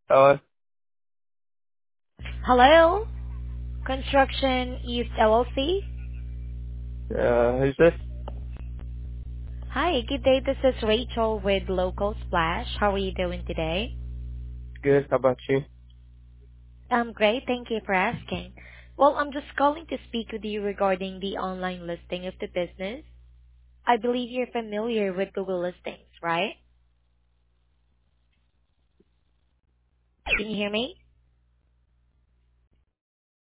Oh, Hello, Construction East LLC. who's this? Hi, good day. This is Rachel with Local Splash. How are you doing today? Good. How about you? I'm great. Thank you for asking. Well, I'm just calling to speak with you regarding the online listing of the business. I believe you're familiar with Google listings, right? Can you hear me?